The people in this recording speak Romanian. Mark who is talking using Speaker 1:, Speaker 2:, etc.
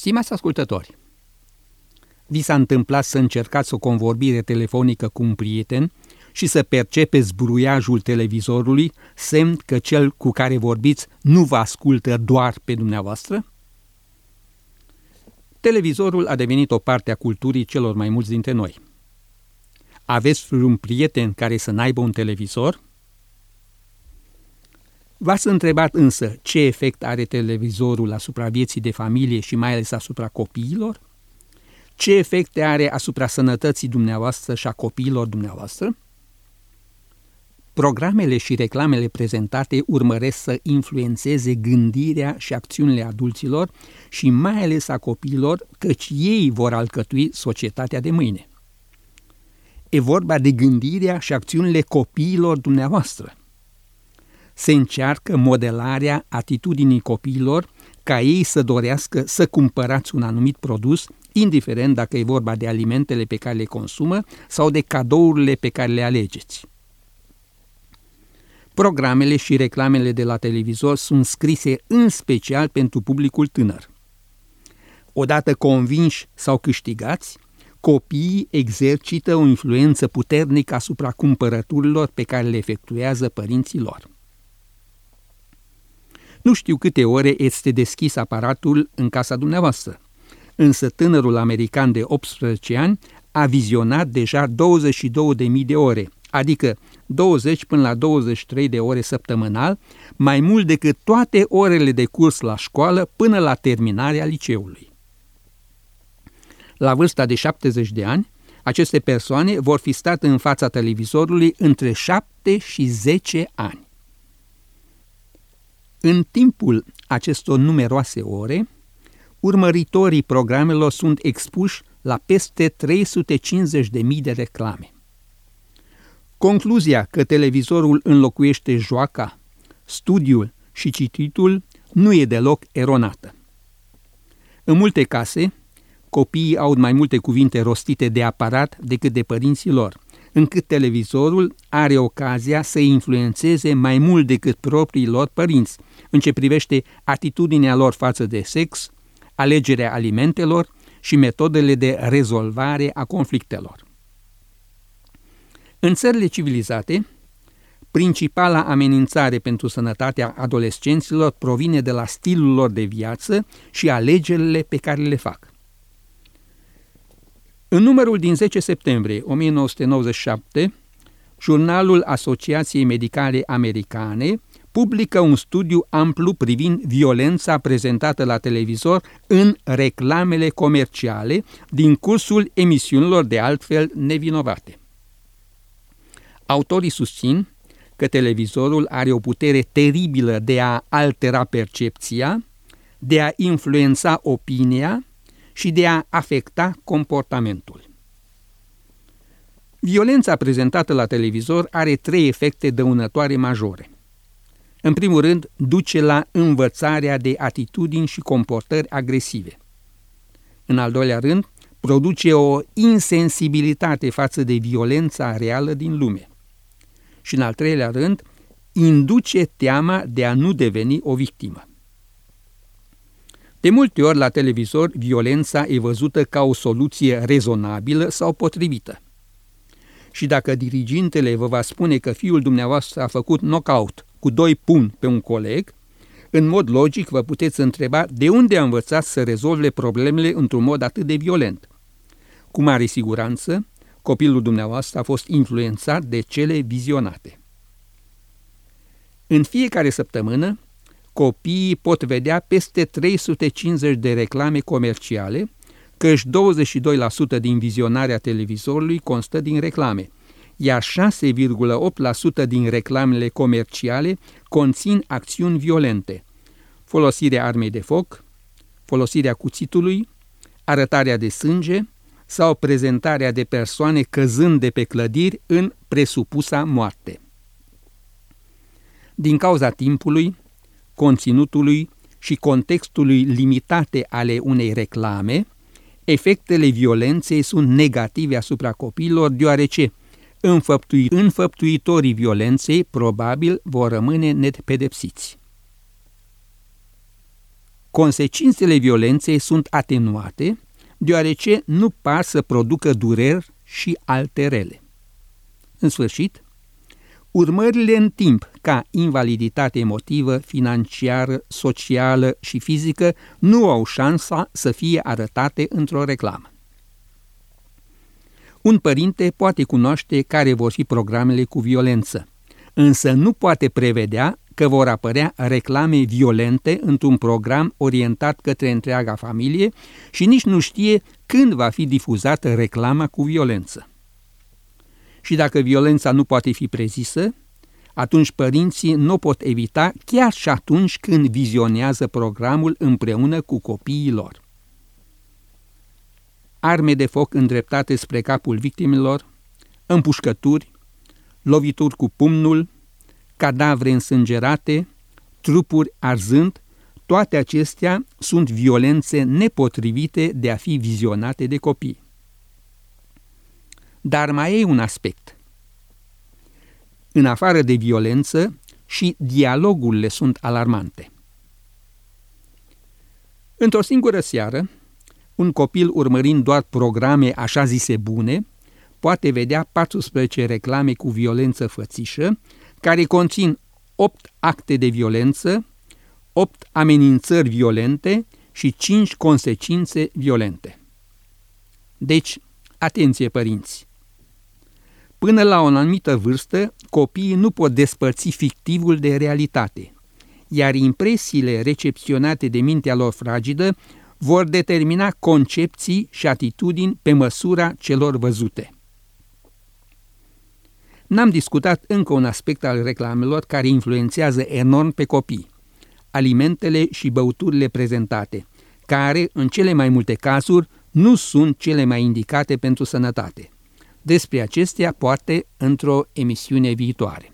Speaker 1: Stimați ascultători, vi s-a întâmplat să încercați o convorbire telefonică cu un prieten și să percepeți zburuiajul televizorului, semn că cel cu care vorbiți nu vă ascultă doar pe dumneavoastră? Televizorul a devenit o parte a culturii celor mai mulți dintre noi. Aveți vreun prieten care să n-aibă un televizor? V-ați întrebat însă ce efect are televizorul asupra vieții de familie și mai ales asupra copiilor? Ce efecte are asupra sănătății dumneavoastră și a copiilor dumneavoastră? Programele și reclamele prezentate urmăresc să influențeze gândirea și acțiunile adulților și mai ales a copiilor, căci ei vor alcătui societatea de mâine. E vorba de gândirea și acțiunile copiilor dumneavoastră. Se încearcă modelarea atitudinii copiilor ca ei să dorească să cumpărați un anumit produs, indiferent dacă e vorba de alimentele pe care le consumă sau de cadourile pe care le alegeți. Programele și reclamele de la televizor sunt scrise în special pentru publicul tânăr. Odată convinși sau câștigați, copiii exercită o influență puternică asupra cumpărăturilor pe care le efectuează părinții lor. Nu știu câte ore este deschis aparatul în casa dumneavoastră, însă tânărul american de 18 ani a vizionat deja 22.000 de ore, adică 20 până la 23 de ore săptămânal, mai mult decât toate orele de curs la școală până la terminarea liceului. La vârsta de 70 de ani, aceste persoane vor fi stat în fața televizorului între 7 și 10 ani. În timpul acestor numeroase ore, urmăritorii programelor sunt expuși la peste 350.000 de reclame. Concluzia că televizorul înlocuiește joaca, studiul și cititul nu e deloc eronată. În multe case, copiii aud mai multe cuvinte rostite de aparat decât de părinții lor, încât televizorul are ocazia să influențeze mai mult decât proprii lor părinți, în ce privește atitudinea lor față de sex, alegerea alimentelor și metodele de rezolvare a conflictelor. În țările civilizate, principala amenințare pentru sănătatea adolescenților provine de la stilul lor de viață și alegerile pe care le fac. În numărul din 10 septembrie 1997, jurnalul Asociației Medicale Americane publică un studiu amplu privind violența prezentată la televizor în reclamele comerciale din cursul emisiunilor de altfel nevinovate. Autorii susțin că televizorul are o putere teribilă de a altera percepția, de a influența opinia și de a afecta comportamentul. Violența prezentată la televizor are 3 efecte dăunătoare majore. În primul rând, duce la învățarea de atitudini și comportări agresive. În al doilea rând, produce o insensibilitate față de violența reală din lume. Și în al treilea rând, induce teama de a nu deveni o victimă. De multe ori la televizor, violența e văzută ca o soluție rezonabilă sau potrivită. Și dacă dirigintele vă va spune că fiul dumneavoastră a făcut knockout cu 2 pumni pe un coleg, în mod logic vă puteți întreba de unde a învățat să rezolve problemele într-un mod atât de violent. Cu mare siguranță, copilul dumneavoastră a fost influențat de cele vizionate. În fiecare săptămână, copiii pot vedea peste 350 de reclame comerciale, căci 22% din vizionarea televizorului constă din reclame, iar 6,8% din reclamele comerciale conțin acțiuni violente: folosirea armei de foc, folosirea cuțitului, arătarea de sânge sau prezentarea de persoane căzând de pe clădiri în presupusa moarte. Din cauza timpului, conținutului și contextului limitate ale unei reclame, efectele violenței sunt negative asupra copiilor, deoarece înfăptuitorii violenței probabil vor rămâne nepedepsiți. consecințele violenței sunt atenuate, deoarece nu par să producă dureri și alte rele. În sfârșit, urmările în timp ca invaliditate emotivă, financiară, socială și fizică nu au șansa să fie arătate într-o reclamă. Un părinte poate cunoaște care vor fi programele cu violență, însă nu poate prevedea că vor apărea reclame violente într-un program orientat către întreaga familie și nici nu știe când va fi difuzată reclama cu violență. Și dacă violența nu poate fi prezisă, atunci părinții nu pot evita chiar și atunci când vizionează programul împreună cu copiii lor. Arme de foc îndreptate spre capul victimelor, împușcături, lovituri cu pumnul, cadavre însângerate, trupuri arzând, toate acestea sunt violențe nepotrivite de a fi vizionate de copii. Dar mai e un aspect. În afară de violență, și dialogurile sunt alarmante. Într-o singură seară, un copil urmărind doar programe așa zise bune, poate vedea 14 reclame cu violență fățișă, care conțin 8 acte de violență, 8 amenințări violente și 5 consecințe violente. Deci, atenție părinți! Până la o anumită vârstă, copiii nu pot despărți fictivul de realitate, iar impresiile recepționate de mintea lor fragedă vor determina concepții și atitudini pe măsura celor văzute. N-am discutat încă un aspect al reclamelor care influențează enorm pe copii: alimentele și băuturile prezentate, care, în cele mai multe cazuri, nu sunt cele mai indicate pentru sănătate. Despre acestea poate într-o emisiune viitoare.